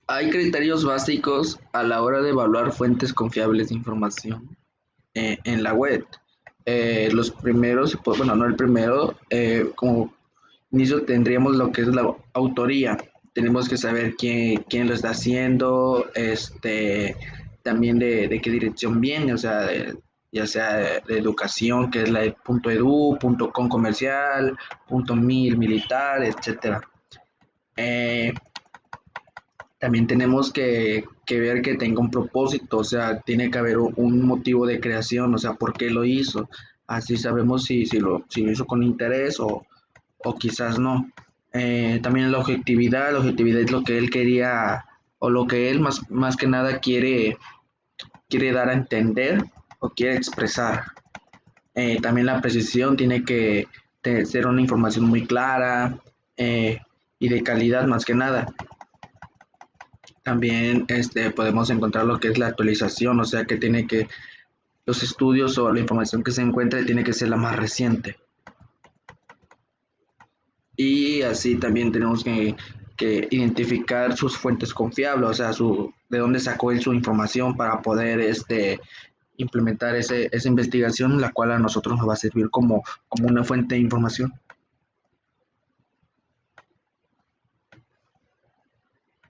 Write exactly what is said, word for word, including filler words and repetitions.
Hay criterios básicos a la hora de evaluar fuentes confiables de información eh, en la web. Eh, los primeros, pues, bueno, no el primero, eh, como inicio tendríamos lo que es la autoría. Tenemos que saber quién, quién lo está haciendo, este, también de, de qué dirección viene, o sea, de- ya sea de, de educación, que es la de .edu, .com comercial, .mil militar, etcétera. Eh, También tenemos que, que ver que tenga un propósito, o sea, tiene que haber un, un motivo de creación, o sea, por qué lo hizo. Así sabemos si, si, lo, si lo hizo con interés o, o quizás no. Eh, también la objetividad, la objetividad es lo que él quería o lo que él más, más que nada quiere, quiere dar a entender o quiere expresar. Eh, también la precisión tiene que te- ser una información muy clara eh, y de calidad más que nada. También este, podemos encontrar lo que es la actualización, o sea que tiene que, los estudios o la información que se encuentre tiene que ser la más reciente. Y así también tenemos que, que identificar sus fuentes confiables, o sea, su, de dónde sacó él su información para poder este, implementar ese, esa investigación, la cual a nosotros nos va a servir como, como una fuente de información.